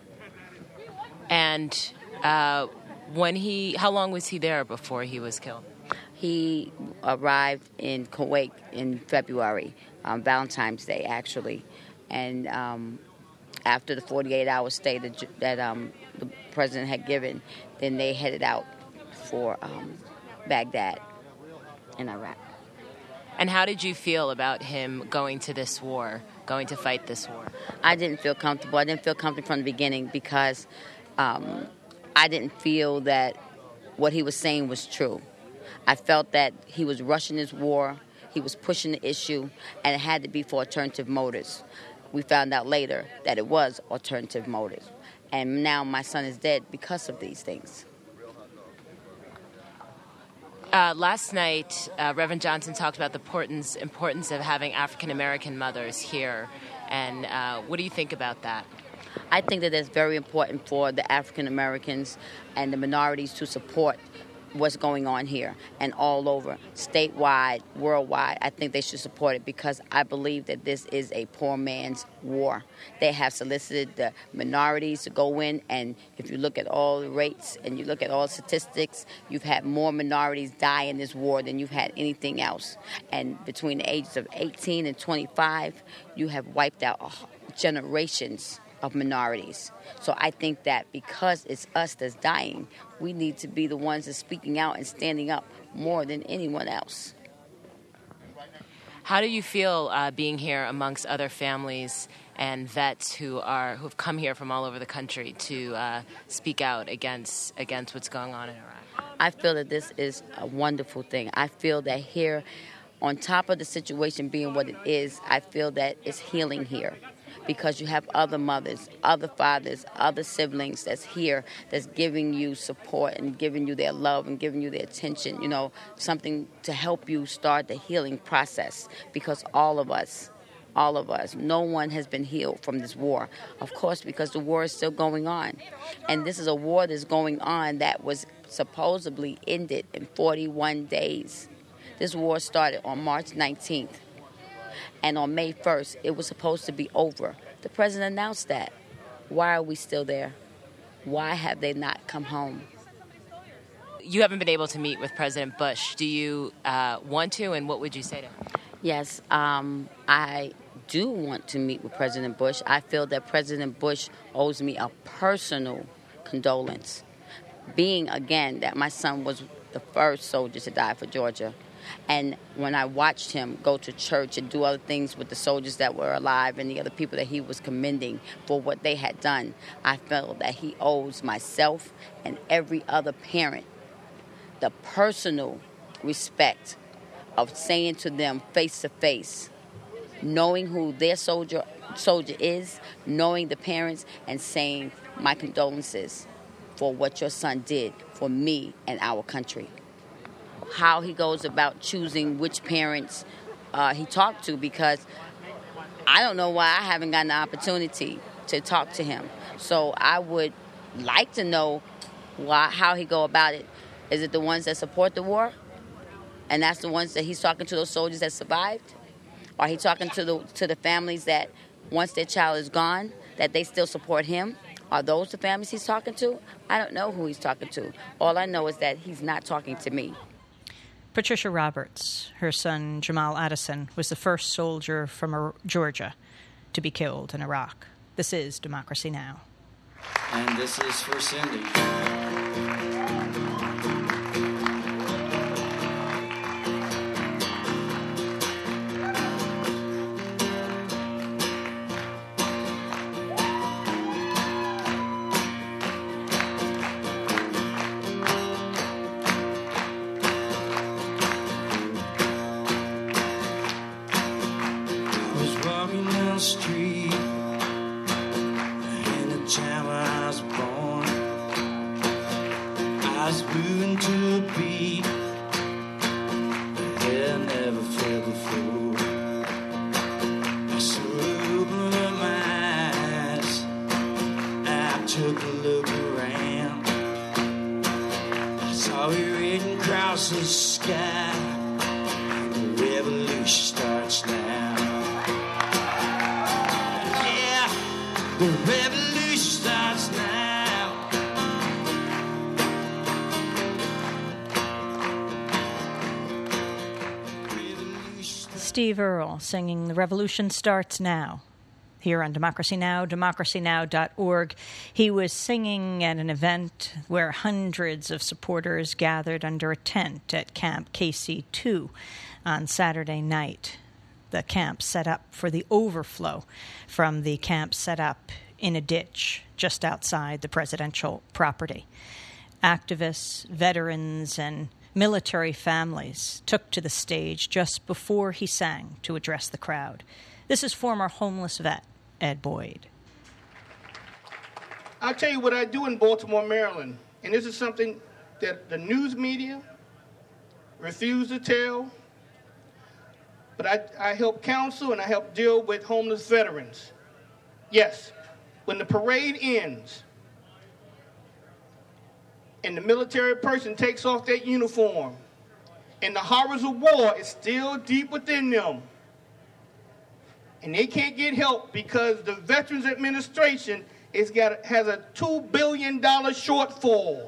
And how long was he there before he was killed? He arrived in Kuwait in February, Valentine's Day, actually. And after the 48-hour stay that the president had given, then they headed out for Baghdad in Iraq. And how did you feel about him going to this war, going to fight this war? I didn't feel comfortable. I didn't feel comfortable from the beginning because I didn't feel that what he was saying was true. I felt that he was rushing his war, he was pushing the issue, and it had to be for alternative motives. We found out later that it was alternative motives. And now my son is dead because of these things. Last night, Reverend Johnson talked about the importance of having African-American mothers here. And what do you think about that? I think that it's very important for the African-Americans and the minorities to support what's going on here and all over, statewide, worldwide. I think they should support it because I believe that this is a poor man's war. They have solicited the minorities to go in, and if you look at all the rates and you look at all the statistics, you've had more minorities die in this war than you've had anything else. And between the ages of 18 and 25, you have wiped out generations of minorities. So I think that because it's us that's dying, we need to be the ones that's speaking out and standing up more than anyone else. How do you feel being here amongst other families and vets who've come here from all over the country to speak out against what's going on in Iraq? I feel that this is a wonderful thing. I feel that here, on top of the situation being what it is, I feel that it's healing here. Because you have other mothers, other fathers, other siblings that's here that's giving you support and giving you their love and giving you their attention, something to help you start the healing process. Because all of us, no one has been healed from this war. Of course, because the war is still going on. And this is a war that's going on that was supposedly ended in 41 days. This war started on March 19th. And on May 1st, it was supposed to be over. The president announced that. Why are we still there? Why have they not come home? You haven't been able to meet with President Bush. Do you want to, and what would you say to him? Yes, I do want to meet with President Bush. I feel that President Bush owes me a personal condolence. Being, again, that my son was the first soldier to die for Georgia. And when I watched him go to church and do other things with the soldiers that were alive and the other people that he was commending for what they had done, I felt that he owes myself and every other parent the personal respect of saying to them face to face, knowing who their soldier soldier is, knowing the parents, and saying my condolences for what your son did for me and our country. How he goes about choosing which parents he talked to, because I don't know why I haven't gotten the opportunity to talk to him. So I would like to know how he go about it. Is it the ones that support the war? And that's the ones that he's talking to, those soldiers that survived? Or he talking to the families that once their child is gone, that they still support him? Are those the families he's talking to? I don't know who he's talking to. All I know is that he's not talking to me. Patricia Roberts, her son Jamal Addison, was the first soldier from Georgia to be killed in Iraq. This is Democracy Now! And this is for Cindy. Street in the town where I was born. I was moving to a beat that I never felt before. I slowly opened up my eyes. I took a look around. I saw it written across the sky. The revolution starts now. The revolution starts now. Steve Earle singing The Revolution Starts Now here on Democracy Now!, democracynow.org. He was singing at an event where hundreds of supporters gathered under a tent at Camp KC-2 on Saturday night. The camp set up for the overflow from the camp set up in a ditch just outside the presidential property. Activists, veterans, and military families took to the stage just before he sang to address the crowd. This is former homeless vet Ed Boyd. I'll tell you what I do in Baltimore, Maryland, and this is something that the news media refuse to tell. But I help counsel and I help deal with homeless veterans. Yes, when the parade ends and the military person takes off that uniform and the horrors of war is still deep within them and they can't get help because the Veterans Administration has a $2 billion shortfall,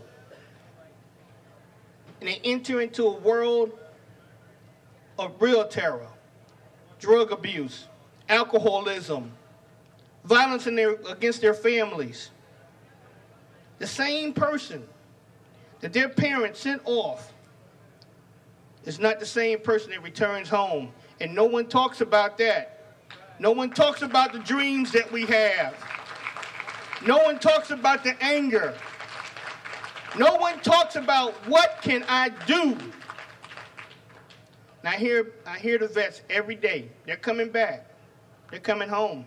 and they enter into a world of real terror. Drug abuse, alcoholism, violence against their families. The same person that their parents sent off is not the same person that returns home. And no one talks about that. No one talks about the dreams that we have. No one talks about the anger. No one talks about what can I do. And I hear the vets every day. They're coming back. They're coming home.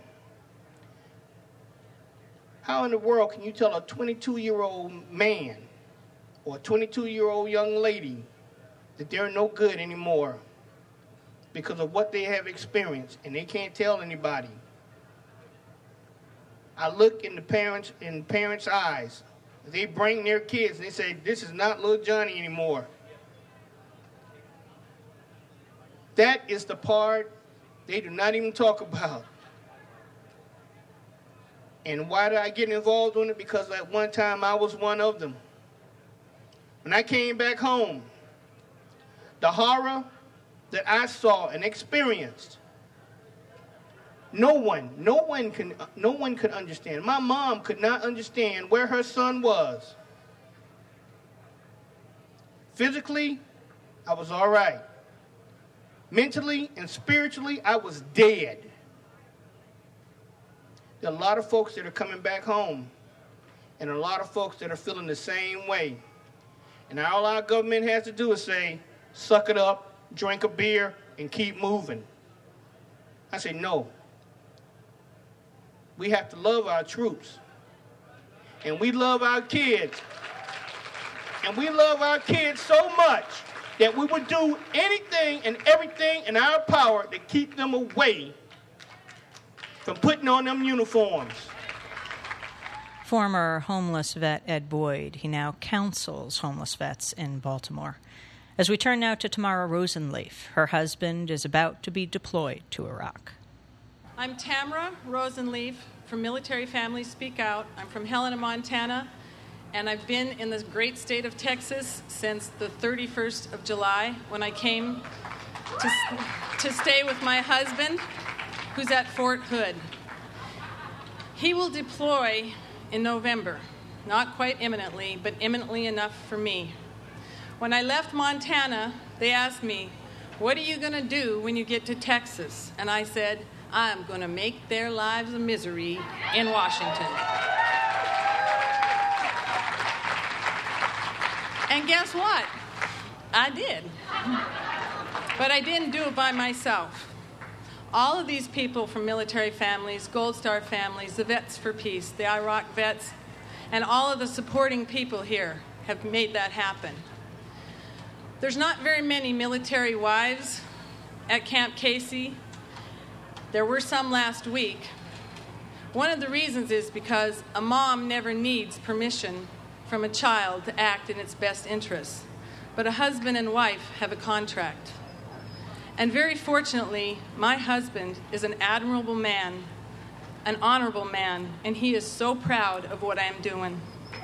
How in the world can you tell a 22-year-old man or a 22-year-old young lady that they're no good anymore because of what they have experienced and they can't tell anybody? I look in the parents' eyes. They bring their kids and they say, "This is not little Johnny anymore." That is the part they do not even talk about. And why did I get involved in it? Because at one time I was one of them. When I came back home, the horror that I saw and experienced, no one could understand. My mom could not understand where her son was. Physically, I was all right. Mentally and spiritually, I was dead. There are a lot of folks that are coming back home, and a lot of folks that are feeling the same way. And all our government has to do is say, suck it up, drink a beer, and keep moving. I say, no. we have to love our troops. And we love our kids. And we love our kids so much that we would do anything and everything in our power to keep them away from putting on them uniforms. Former homeless vet Ed Boyd. He now counsels homeless vets in Baltimore. As we turn now to Tamara Rosenleaf, her husband is about to be deployed to Iraq. I'm Tamara Rosenleaf from Military Families Speak Out. I'm from Helena, Montana, and I've been in the great state of Texas since the 31st of July when I came to stay with my husband, who's at Fort Hood. He will deploy in November, not quite imminently, but imminently enough for me. When I left Montana, they asked me, "What are you going to do when you get to Texas?" And I said, "I'm going to make their lives a misery in Washington." And guess what? I did. But I didn't do it by myself. All of these people from military families, Gold Star families, the Vets for Peace, the Iraq vets, and all of the supporting people here have made that happen. There's not very many military wives at Camp Casey. There were some last week. One of the reasons is because a mom never needs permission from a child to act in its best interests. But a husband and wife have a contract. And very fortunately, my husband is an admirable man, an honorable man, and he is so proud of what I am doing.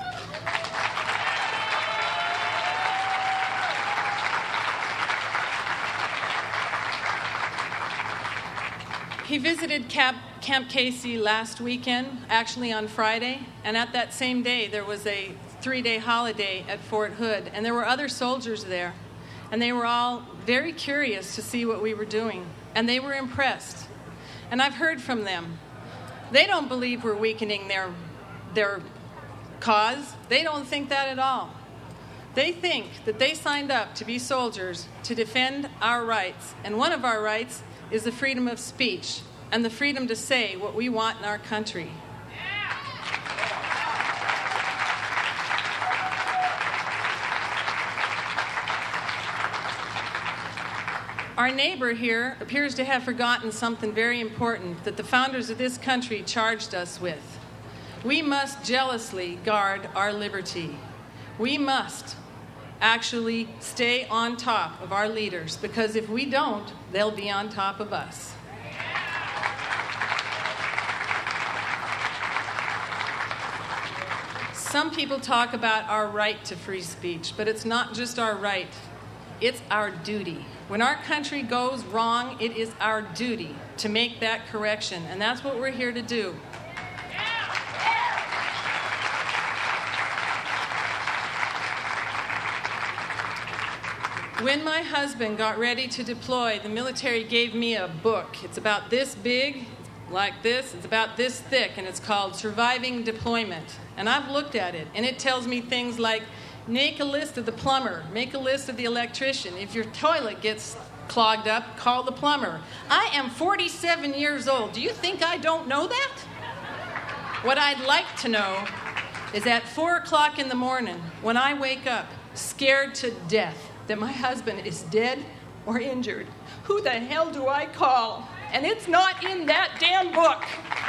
He visited Camp Casey last weekend, actually on Friday, and at that same day there was a 3-day holiday at Fort Hood, and there were other soldiers there, and they were all very curious to see what we were doing, and they were impressed. And I've heard from them. They don't believe we're weakening their cause. They don't think that at all. They think that they signed up to be soldiers to defend our rights, and one of our rights is the freedom of speech and the freedom to say what we want in our country. Our neighbor here appears to have forgotten something very important that the founders of this country charged us with. We must jealously guard our liberty. We must actually stay on top of our leaders, because if we don't, they'll be on top of us. Some people talk about our right to free speech, but it's not just our right, it's our duty. When our country goes wrong, it is our duty to make that correction, and that's what we're here to do. When my husband got ready to deploy, the military gave me a book. It's about this big, like this. It's about this thick, and it's called Surviving Deployment. And I've looked at it, and it tells me things like, make a list of the plumber, make a list of the electrician. If your toilet gets clogged up, call the plumber. I am 47 years old. Do you think I don't know that? What I'd like to know is at 4 o'clock in the morning, when I wake up, scared to death that my husband is dead or injured, who the hell do I call? And it's not in that damn book.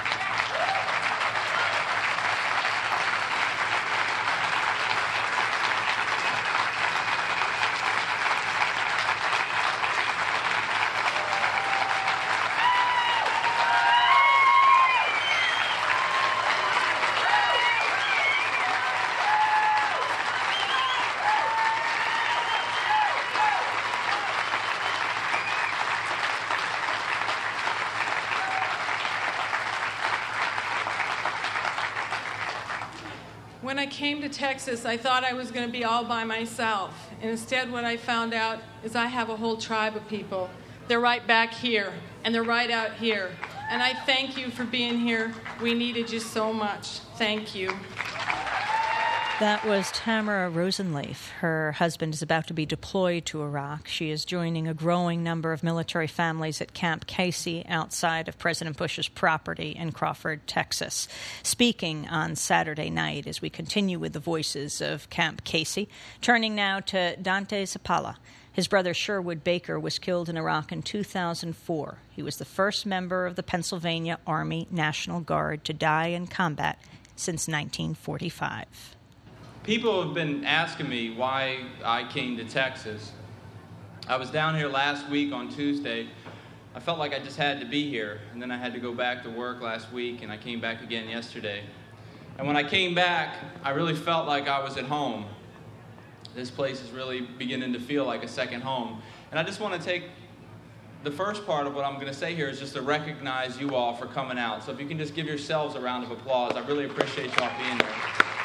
When I came to Texas, I thought I was going to be all by myself. And instead, what I found out is I have a whole tribe of people. They're right back here, and they're right out here. And I thank you for being here. We needed you so much. Thank you. That was Tamara Rosenleif. Her husband is about to be deployed to Iraq. She is joining a growing number of military families at Camp Casey outside of President Bush's property in Crawford, Texas. Speaking on Saturday night as we continue with the voices of Camp Casey, turning now to Dante Zapala. His brother Sherwood Baker was killed in Iraq in 2004. He was the first member of the Pennsylvania Army National Guard to die in combat since 1945. People have been asking me why I came to Texas. I was down here last week on Tuesday. I felt like I just had to be here, and then I had to go back to work last week, and I came back again yesterday. And when I came back, I really felt like I was at home. This place is really beginning to feel like a second home. And I just want to take the first part of what I'm going to say here is just to recognize you all for coming out. So if you can just give yourselves a round of applause, I really appreciate y'all being there.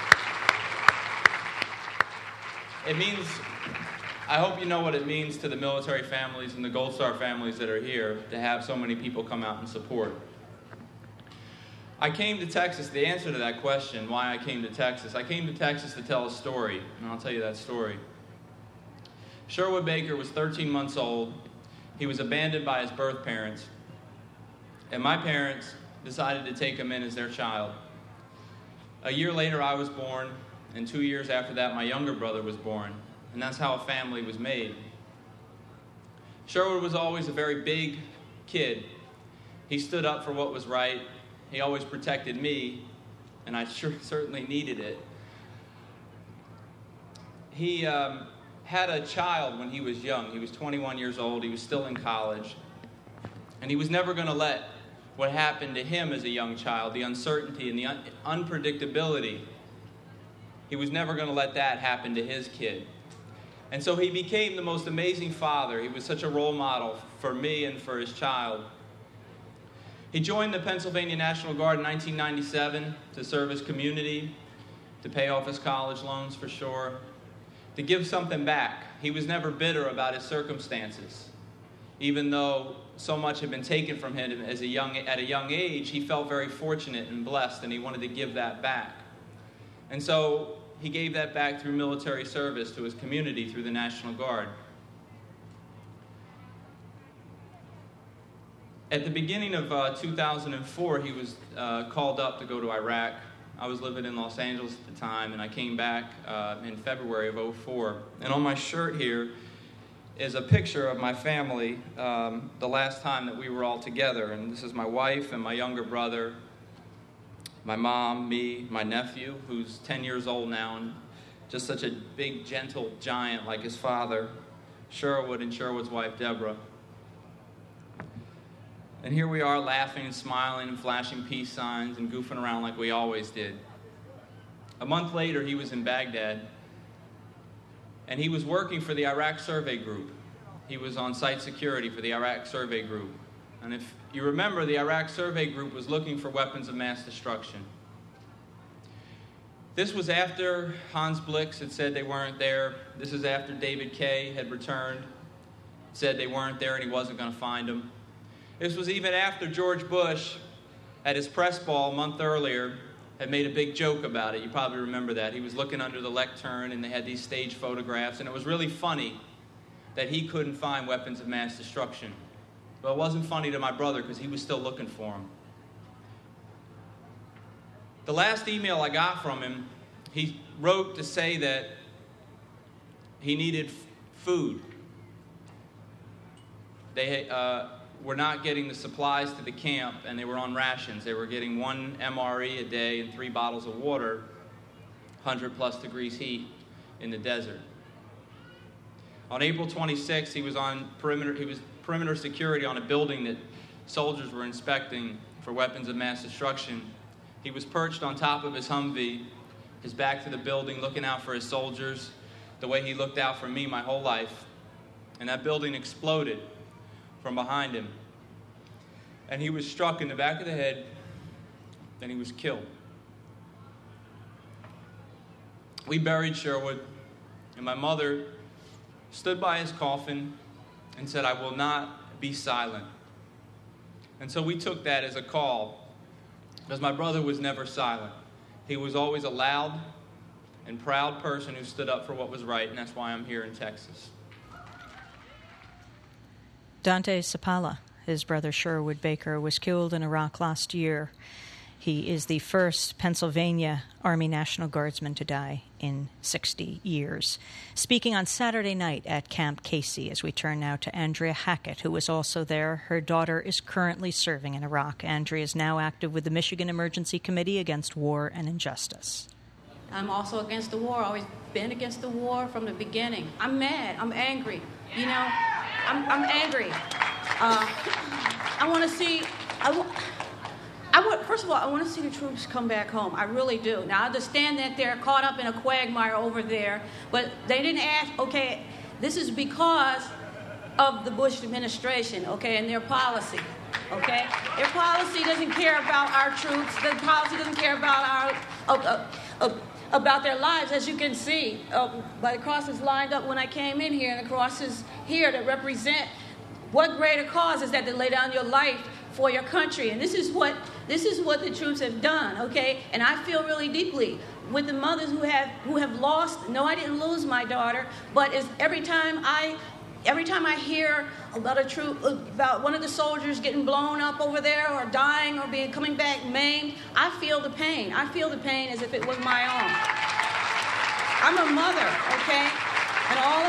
It means, I hope you know what it means to the military families and the Gold Star families that are here to have so many people come out and support. I came to Texas, the answer to that question, why I came to Texas, I came to Texas to tell a story, and I'll tell you that story. Sherwood Baker was 13 months old. He was abandoned by his birth parents, and my parents decided to take him in as their child. A year later, I was born, and 2 years after that, my younger brother was born, and that's how a family was made. Sherwood was always a very big kid. He stood up for what was right. He always protected me, and I certainly needed it. He had a child when he was young. He was 21 years old. He was still in college. And he was never going to let what happened to him as a young child, the uncertainty and the unpredictability, he was never going to let that happen to his kid. And so he became the most amazing father. He was such a role model for me and for his child. He joined the Pennsylvania National Guard in 1997 to serve his community, to pay off his college loans for sure, to give something back. He was never bitter about his circumstances. Even though so much had been taken from him at a young age, he felt very fortunate and blessed, and he wanted to give that back. And so he gave that back through military service to his community through the National Guard. At the beginning of 2004, he was called up to go to Iraq. I was living in Los Angeles at the time, and I came back in February of 2004. And on my shirt here is a picture of my family the last time that we were all together. And this is my wife and my younger brother, my mom, me, my nephew, who's 10 years old now, and just such a big, gentle giant like his father, Sherwood, and Sherwood's wife, Deborah. And here we are laughing and smiling and flashing peace signs and goofing around like we always did. A month later, he was in Baghdad, and he was working for the Iraq Survey Group. He was on site security for the Iraq Survey Group. And if you remember, the Iraq Survey Group was looking for weapons of mass destruction. This was after Hans Blix had said they weren't there. This is after David Kay had returned, said they weren't there and he wasn't going to find them. This was even after George Bush, at his press ball a month earlier, had made a big joke about it. You probably remember that. He was looking under the lectern, and they had these stage photographs, and it was really funny that he couldn't find weapons of mass destruction. But it wasn't funny to my brother because he was still looking for them. The last email I got from him, he wrote to say that he needed food. They were not getting the supplies to the camp, and they were on rations. They were getting 1 MRE a day and 3 bottles of water, 100+ degrees heat in the desert. On April 26th, he was on perimeter security on a building that soldiers were inspecting for weapons of mass destruction. He was perched on top of his Humvee, his back to the building, looking out for his soldiers, the way he looked out for me my whole life. And that building exploded from behind him. And he was struck in the back of the head, and he was killed. We buried Sherwood, and my mother stood by his coffin and said, "I will not be silent." And so we took that as a call, because my brother was never silent. He was always a loud and proud person who stood up for what was right, and that's why I'm here in Texas. Dante Sapala, his brother Sherwood Baker, was killed in Iraq last year. He is the first Pennsylvania Army National Guardsman to die in 60 years. Speaking on Saturday night at Camp Casey, as we turn now to Andrea Hackett, who was also there. Her daughter is currently serving in Iraq. Andrea is now active with the Michigan Emergency Committee Against War and Injustice. I'm also against the war. Always been against the war from the beginning. I'm mad. I'm angry. You know, I'm angry. I want to see... First of all, I want to see the troops come back home. I really do. Now, I understand that they're caught up in a quagmire over there, but they didn't ask, okay, this is because of the Bush administration, okay, and their policy, okay? Their policy doesn't care about our troops. Their policy doesn't care about about their lives, as you can see by the crosses lined up when I came in here, and the crosses here that represent what greater cause is that to lay down your life for your country. And this is what the troops have done, okay? And I feel really deeply with the mothers who have lost. No, I didn't lose my daughter, but every time I hear about one of the soldiers getting blown up over there or dying or coming back maimed, I feel the pain. I feel the pain as if it was my own. I'm a mother, okay? And all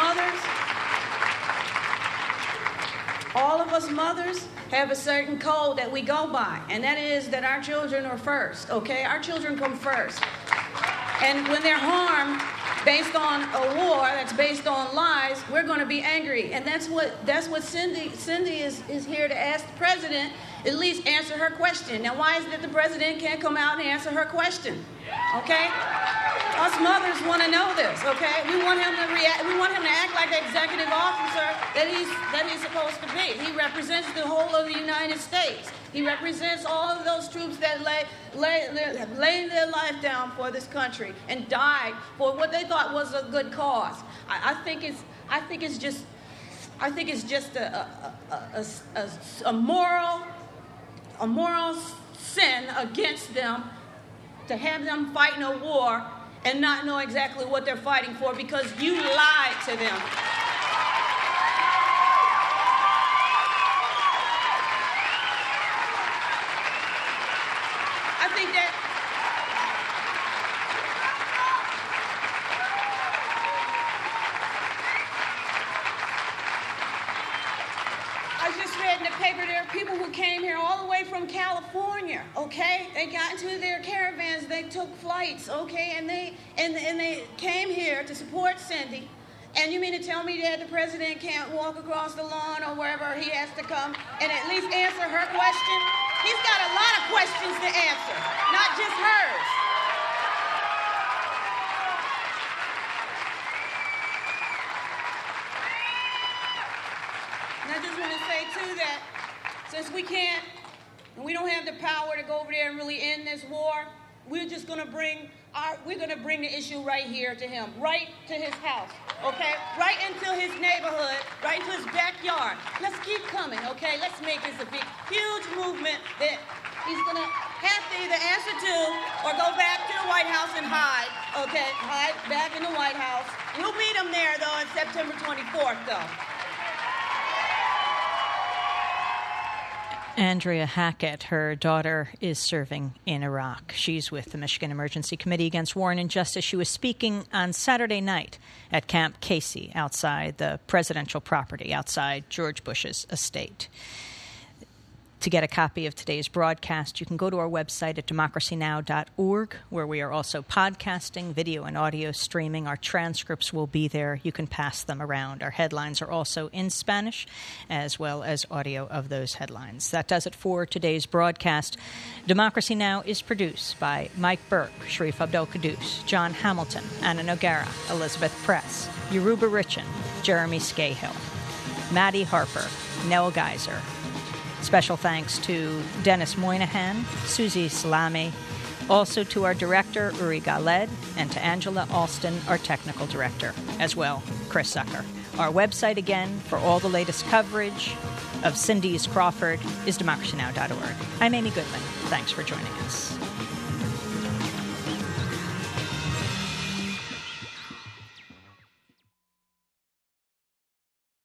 of us mothers have a certain code that we go by, and that is that our children are first, okay? Our children come first. And when they're harmed based on a war that's based on lies, we're going to be angry. And that's what Cindy is here to ask the president, at least answer her question. Now, why is it that the president can't come out and answer her question? Okay? Us mothers want to know this, okay? We want him to react. We want him to act like the executive officer that he's supposed to be. He represents the whole of the United States. He represents all of those troops that laid their life down for this country and died for what they thought was a good cause. I think it's just a moral sin against them to have them fighting a war and not know exactly what they're fighting for because you lied to them. I think that I just read in the paper there are people who came here all the way from California, okay? They got into their caravans, they took flights, okay? And they came here to support Cindy. And you mean to tell me that the president can't walk across the lawn or wherever he has to come and at least answer her question? He's got a lot of questions to answer, not just hers. And I just want to say, too, that since we don't have the power to go over there and really end this war, we're just going to bring the issue right here to him, right to his house, okay? Right into his neighborhood, right into his backyard. Let's keep coming, okay? Let's make this a big, huge movement that he's going to have to either answer to or go back to the White House and hide, okay? Hide back in the White House. We'll meet him there, though, on September 24th, though. Andrea Hackett, her daughter, is serving in Iraq. She's with the Michigan Emergency Committee Against War and Injustice. She was speaking on Saturday night at Camp Casey outside the presidential property, outside George Bush's estate. To get a copy of today's broadcast, you can go to our website at democracynow.org, where we are also podcasting, video and audio streaming. Our transcripts will be there. You can pass them around. Our headlines are also in Spanish, as well as audio of those headlines. That does it for today's broadcast. Democracy Now! Is produced by Mike Burke, Sharif Abdel-Qaddus, John Hamilton, Anna Noguera, Elizabeth Press, Yoruba Richin, Jeremy Scahill, Maddie Harper, Nell Geiser. Special thanks to Dennis Moynihan, Susie Salami, also to our director, Uri Galed, and to Angela Alston, our technical director, as well, Chris Zucker. Our website, again, for all the latest coverage of Cindy's Crawford is democracynow.org. I'm Amy Goodman. Thanks for joining us.